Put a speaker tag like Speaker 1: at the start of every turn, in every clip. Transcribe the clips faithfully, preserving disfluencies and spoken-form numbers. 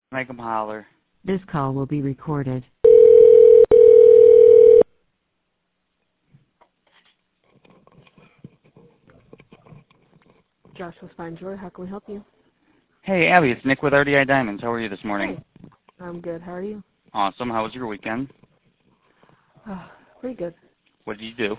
Speaker 1: Make them holler.
Speaker 2: This call will be recorded.
Speaker 3: Joshua Spine-Joy, how can we help you?
Speaker 1: Hey, Abby, it's Nick with R D I Diamonds. How are you this morning?
Speaker 3: Hey, I'm good. How are you?
Speaker 1: Awesome. How was your weekend?
Speaker 3: Oh, pretty good.
Speaker 1: What did you do?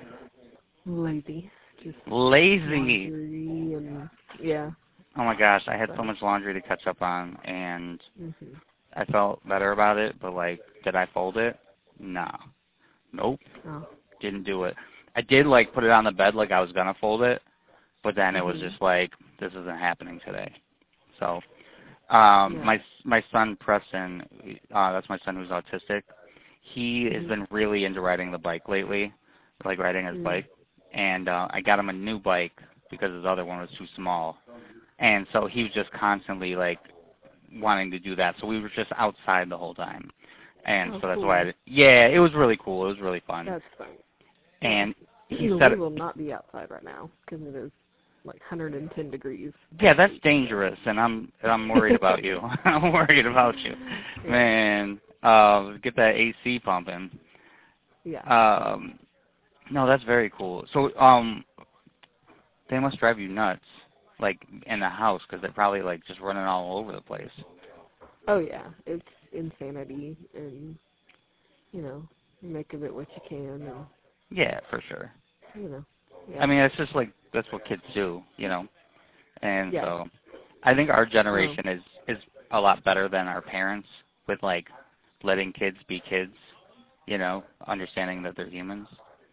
Speaker 3: Lazy. Just
Speaker 1: Lazy.
Speaker 3: laundry and, yeah.
Speaker 1: Oh, my gosh. I had
Speaker 3: So.
Speaker 1: so much laundry to catch up on, and
Speaker 3: Mm-hmm.
Speaker 1: I felt better about it, but, like, did I fold it? No. Nope.
Speaker 3: Oh.
Speaker 1: Didn't do it. I did, like, put it on the bed like I was going to fold it, but then it was
Speaker 3: Mm-hmm.
Speaker 1: just like, this isn't happening today. So, um,
Speaker 3: Yeah.
Speaker 1: my my son, Preston, uh, that's my son who's autistic, he
Speaker 3: Mm-hmm.
Speaker 1: has been really into riding the bike lately, like riding his
Speaker 3: Mm-hmm.
Speaker 1: bike, and uh, I got him a new bike because his other one was too small, and so he was just constantly, like, wanting to do that, so we were just outside the whole time, and
Speaker 3: Oh,
Speaker 1: so that's
Speaker 3: cool.
Speaker 1: why, I, yeah, it was really cool, it was really fun.
Speaker 3: That's fun.
Speaker 1: And he
Speaker 3: we
Speaker 1: said,
Speaker 3: will not be outside right now because it is like one hundred ten degrees.
Speaker 1: yeah, that's dangerous, and I'm I'm worried about you. I'm worried about you,
Speaker 3: Yeah.
Speaker 1: man. Uh, get that A C pumping.
Speaker 3: Yeah.
Speaker 1: Um, no, that's very cool. So, um, they must drive you nuts, like in the house, because they're probably like just running all over the place.
Speaker 3: Oh, yeah. It's insanity, and, you know, you make of it what you can, and,
Speaker 1: Yeah, for sure.
Speaker 3: you know. Yeah.
Speaker 1: I mean, it's just like that's what kids do, you know. And
Speaker 3: Yeah.
Speaker 1: so, I think our
Speaker 3: Oh.
Speaker 1: generation is is a lot better than our parents with like letting kids be kids, you know, understanding that they're humans,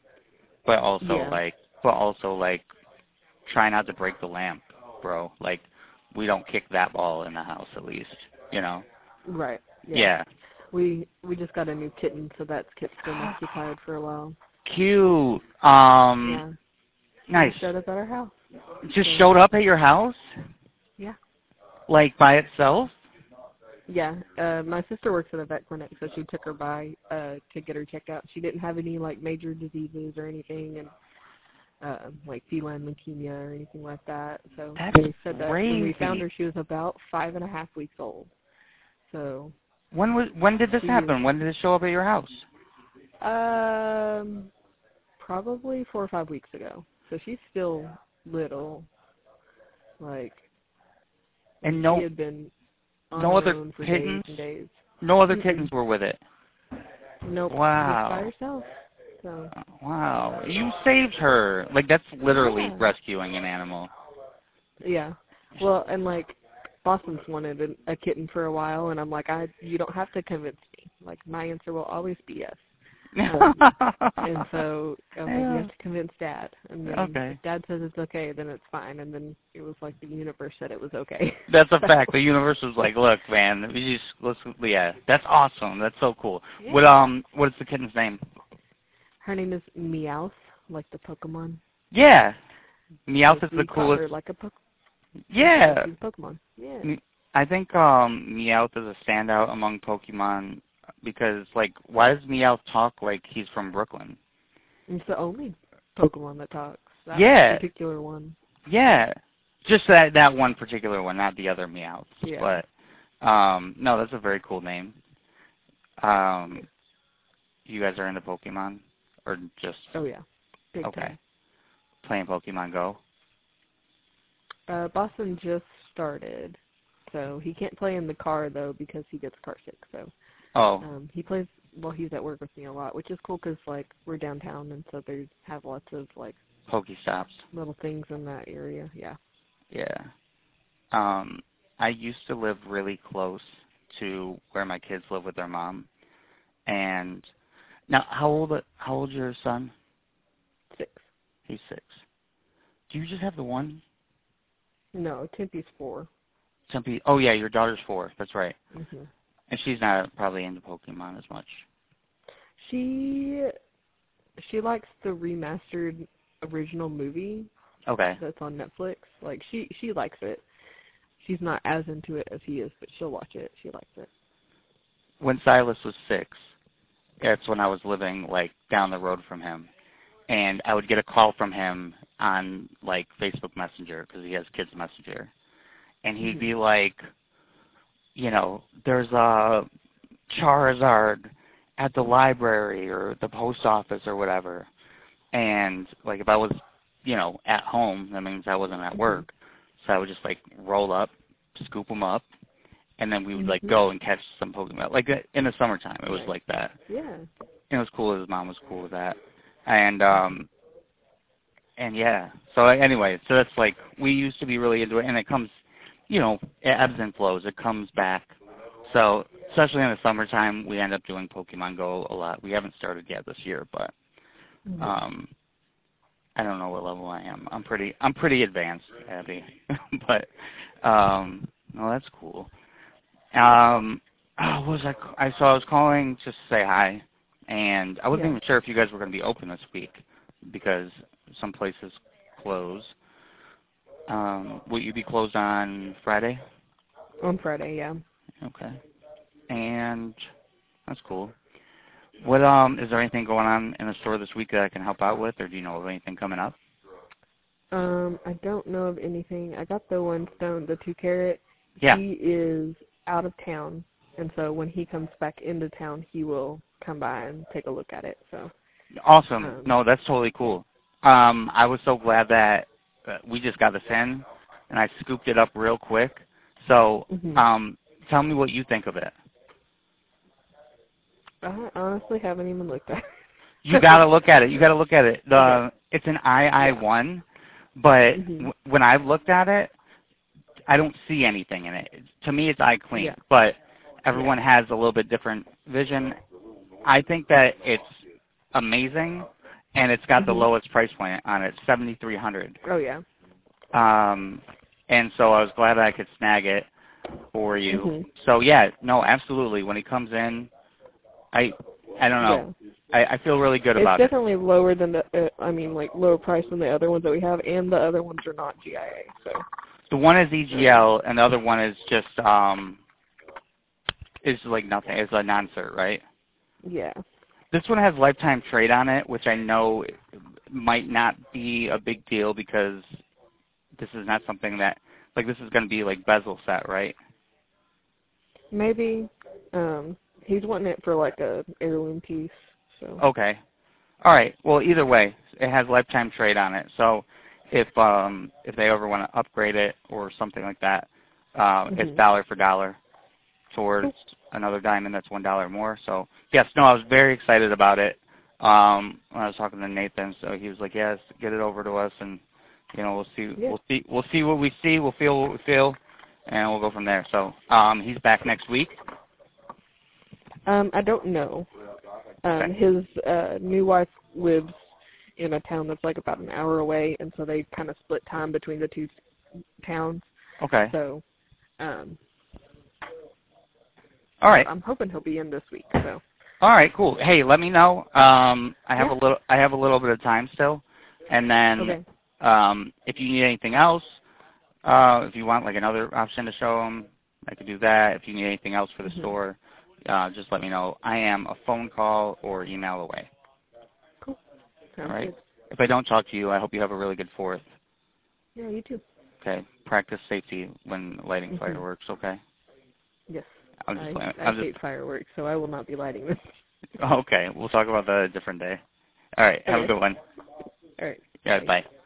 Speaker 1: but also
Speaker 3: Yeah.
Speaker 1: like, but also like, try not to break the lamp, bro. Like, we don't kick that ball in the house, at least, you know.
Speaker 3: Right. Yeah.
Speaker 1: Yeah.
Speaker 3: We we just got a new kitten, so that's kept them occupied for a while.
Speaker 1: Cute. Um.
Speaker 3: Yeah.
Speaker 1: Nice.
Speaker 3: It showed up at our house.
Speaker 1: Just
Speaker 3: So,
Speaker 1: showed up at your house,
Speaker 3: yeah.
Speaker 1: like by itself.
Speaker 3: Yeah. Uh, my sister works at a vet clinic, so she took her by uh, to get her checked out. She didn't have any like major diseases or anything, and uh, like feline leukemia or anything like that. So
Speaker 1: That's
Speaker 3: they said that when we
Speaker 1: crazy.
Speaker 3: found her, she was about five and a half weeks old. So.
Speaker 1: When was when did this
Speaker 3: she,
Speaker 1: happen? When did it show up at your house?
Speaker 3: Um, probably four or five weeks ago. So she's still little. Like,
Speaker 1: And
Speaker 3: she
Speaker 1: no
Speaker 3: had been on
Speaker 1: no
Speaker 3: her
Speaker 1: other
Speaker 3: own for
Speaker 1: kittens?
Speaker 3: days and days.
Speaker 1: No other
Speaker 3: Mm-mm.
Speaker 1: kittens were with it.
Speaker 3: Nope.
Speaker 1: Wow.
Speaker 3: Just by herself. So.
Speaker 1: Wow. You saved her. Like, that's literally
Speaker 3: Yeah.
Speaker 1: rescuing an animal.
Speaker 3: Yeah. Well, and like, Boston's wanted a, a kitten for a while, and I'm like, I, you don't have to convince me. Like, my answer will always be yes. Um, and so I was like, you have to convince Dad. And then
Speaker 1: Okay.
Speaker 3: if Dad says it's okay, then it's fine. And then it was like the universe said it was okay.
Speaker 1: That's a
Speaker 3: so,
Speaker 1: fact. The universe was like, look, man, we just, let's, yeah, that's awesome. That's so cool.
Speaker 3: yeah.
Speaker 1: What, um, what is the kitten's name?
Speaker 3: Her name is Meowth, like the Pokemon.
Speaker 1: Yeah. Meowth is
Speaker 3: we
Speaker 1: the
Speaker 3: caught
Speaker 1: coolest.
Speaker 3: her like a po-
Speaker 1: Yeah.
Speaker 3: She's a Pokemon. Yeah.
Speaker 1: I think, um, Meowth is a standout among Pokemon because, like, why does Meowth talk like he's from Brooklyn?
Speaker 3: It's the only Pokemon that talks. That
Speaker 1: Yeah.
Speaker 3: particular one.
Speaker 1: Yeah. Just that that one particular one, not the other Meowths.
Speaker 3: Yeah.
Speaker 1: But, um, no, that's a very cool name. Um, you guys are into Pokemon? Or just...
Speaker 3: Oh, yeah. Big
Speaker 1: okay.
Speaker 3: time.
Speaker 1: Playing Pokemon Go?
Speaker 3: Uh, Boston just started. So he can't play in the car, though, because he gets car sick. So
Speaker 1: Oh.
Speaker 3: um, he plays while he's at work with me a lot, which is cool because, like, we're downtown, and so they have lots of, like,
Speaker 1: Pokestops.
Speaker 3: little things in that area. Yeah.
Speaker 1: Yeah. Um, I used to live really close to where my kids live with their mom. And now, how old how old's your son?
Speaker 3: Six.
Speaker 1: He's six. Do you just have the one?
Speaker 3: No, Tempe's four.
Speaker 1: Tempe. Oh yeah, your daughter's four. That's right.
Speaker 3: Mm-hmm.
Speaker 1: And she's not probably into Pokemon as much.
Speaker 3: She she likes the remastered original movie
Speaker 1: Okay.
Speaker 3: that's on Netflix. Like she she likes it. She's not as into it as he is, but she'll watch it. She likes it.
Speaker 1: When Silas was six, that's when I was living like down the road from him, and I would get a call from him on like Facebook Messenger because he has Kids Messenger, and he'd
Speaker 3: Mm-hmm.
Speaker 1: be like, you know, there's a Charizard at the library or the post office or whatever. And, like, if I was, you know, at home, that means I wasn't at work. So I would just, like, roll up, scoop them up, and then we would, like, go and catch some Pokemon. Like, in the summertime, it was like that.
Speaker 3: Yeah.
Speaker 1: It was cool. His mom was cool with that. And, um, and yeah. So, anyway, so that's, like, we used to be really into it, and it comes, you know, it ebbs and flows. It comes back. So, especially in the summertime, we end up doing Pokemon Go a lot. We haven't started yet this year, but um, I don't know what level I am. I'm pretty, I'm pretty advanced, Abby. But, um, well, that's cool. Um, oh, what was I? I saw I was calling just to say hi, and I wasn't
Speaker 3: Yeah.
Speaker 1: even sure if you guys were going to be open this week because some places close. Um, will you be closed on Friday?
Speaker 3: On Friday, yeah.
Speaker 1: Okay. And that's cool. What um is there anything going on in the store this week that I can help out with, or do you know of anything coming up?
Speaker 3: Um, I don't know of anything. I got the one stone, the two carat.
Speaker 1: Yeah.
Speaker 3: He is out of town, and so when he comes back into town, he will come by and take a look at it. So.
Speaker 1: Awesome.
Speaker 3: Um,
Speaker 1: no, that's totally cool. Um, I was so glad that uh, we just got this in, and I scooped it up real quick. So,
Speaker 3: mm-hmm.
Speaker 1: um, tell me what you think of it.
Speaker 3: I honestly haven't even looked at it.
Speaker 1: You got to look at it. You got to look at it. The
Speaker 3: okay.
Speaker 1: It's an I I one, but
Speaker 3: mm-hmm.
Speaker 1: w- when I've looked at it, I don't see anything in it. To me, it's eye clean,
Speaker 3: yeah.
Speaker 1: but everyone
Speaker 3: yeah.
Speaker 1: has a little bit different vision. I think that it's amazing, and it's got
Speaker 3: mm-hmm.
Speaker 1: the lowest price point on it, seventy-three hundred
Speaker 3: dollars. Oh, yeah.
Speaker 1: Um, and so I was glad I could snag it for you.
Speaker 3: Mm-hmm.
Speaker 1: So, yeah, no, absolutely. When he comes in, I I don't know.
Speaker 3: Yeah.
Speaker 1: I, I feel really good
Speaker 3: it's
Speaker 1: about it.
Speaker 3: It's definitely lower than the, uh, I mean, like, lower price than the other ones that we have, and the other ones are not G I A, so.
Speaker 1: The one is E G L, and the other one is just, um, is like nothing. It's a non-cert, right?
Speaker 3: Yeah.
Speaker 1: This one has lifetime trade on it, which I know might not be a big deal because this is not something that, like, this is going to be like bezel set, right?
Speaker 3: Maybe. Um, he's wanting it for like a heirloom piece. So.
Speaker 1: Okay. All right. Well, either way, it has lifetime trade on it. So if um, if they ever want to upgrade it or something like that, uh,
Speaker 3: mm-hmm.
Speaker 1: it's dollar for dollar towards another diamond that's one dollar more. So yes, no, I was very excited about it um, when I was talking to Nathan. So he was like, "Yes, get it over to us, and you know, we'll see,
Speaker 3: yeah.
Speaker 1: we'll see, we'll see what we see, we'll feel what we feel, and we'll go from there." So um, he's back next week.
Speaker 3: Um, I don't know. Um,
Speaker 1: Okay.
Speaker 3: His uh, new wife lives in a town that's like about an hour away, and so they kind of split time between the two towns.
Speaker 1: Okay.
Speaker 3: So, um,
Speaker 1: all right.
Speaker 3: I'm hoping he'll be in this week. So.
Speaker 1: All right, cool. Hey, let me know. Um, I have
Speaker 3: Yeah.
Speaker 1: a little, I have a little bit of time still, and then
Speaker 3: Okay.
Speaker 1: um, if you need anything else, uh, if you want like another option to show them, I could do that. If you need anything else for the
Speaker 3: mm-hmm.
Speaker 1: store, uh, just let me know. I am a phone call or email away.
Speaker 3: Cool. Sounds
Speaker 1: All right.
Speaker 3: good.
Speaker 1: If I don't talk to you, I hope you have a really good fourth.
Speaker 3: Yeah, you too.
Speaker 1: Okay. Practice safety when lighting
Speaker 3: mm-hmm.
Speaker 1: fireworks. Okay.
Speaker 3: Yes.
Speaker 1: I'm just
Speaker 3: I,
Speaker 1: playing.
Speaker 3: I
Speaker 1: I'm
Speaker 3: hate
Speaker 1: just...
Speaker 3: fireworks, so I will not be lighting them.
Speaker 1: Okay. We'll talk about that a different day. All right. Have
Speaker 3: Okay.
Speaker 1: a good one.
Speaker 3: All right.
Speaker 1: Yeah.
Speaker 3: Bye.
Speaker 1: Bye.